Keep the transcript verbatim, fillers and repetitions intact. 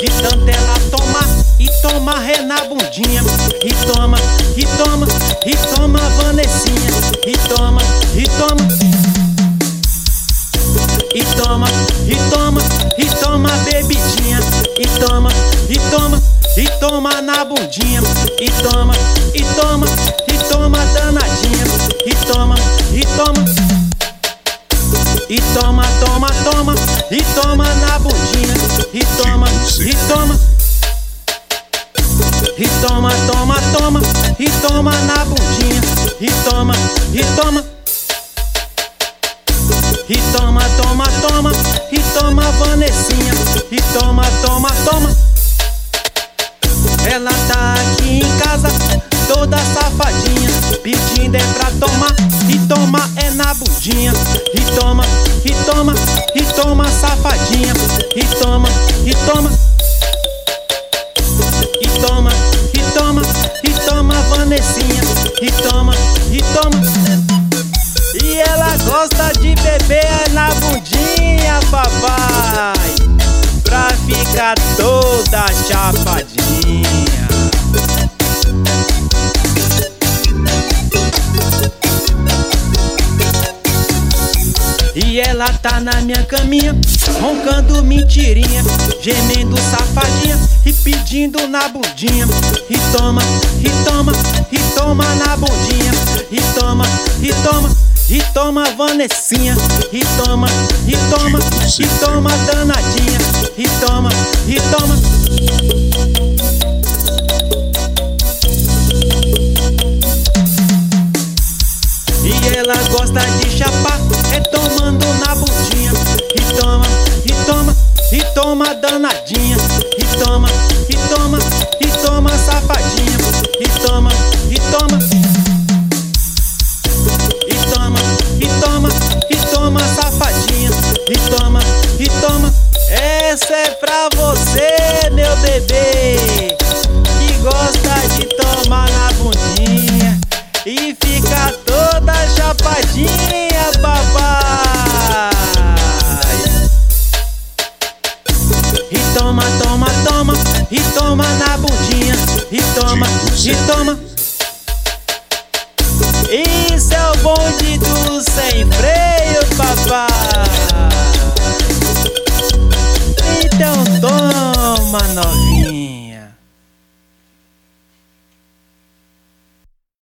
tanto ela toma, e toma ré na bundinha. E toma, e toma, e toma Vanessinha. E toma, e toma, e toma, e toma, e toma bebidinha. E toma, e toma, e toma na bundinha. E toma, e toma, e toma danadinha. E toma, e toma, e toma, toma, toma, e toma na bundinha. E toma, e toma, e toma, toma, toma, e toma na bundinha. E toma, e toma, e toma, toma, toma, e toma Vanessinha. E toma, toma, toma. Ela tá aqui em casa, toda safadinha, pedindo é pra tomar, e toma é na bundinha. E toma, e toma, e toma safadinha. E toma, e toma, e toma, e toma, e toma Vanessinha. E toma, e toma. E ela gosta de beber na bundinha, papai, pra ficar toda chapadinha. E ela tá na minha caminha, roncando mentirinha, gemendo safadinha e pedindo na bundinha. E toma, e toma, e toma na bundinha. E toma, e toma, e toma Vanessinha. E toma, e toma, e toma danadinha. E toma, e toma. E ela gosta de chapar, é tomando na bundinha. E toma, e toma, e toma danadinha. E toma, e toma, e toma safadinha. E toma, e toma, e toma, e toma, e toma safadinha. E toma, e toma. Essa é pra você, meu bebê, que gosta de tomar na bundinha e fica toda chapadinha, papai. E toma, toma, toma, e toma na bundinha. E toma, e toma. Isso é o bonde do sem freio, papai. Então toma, novinha.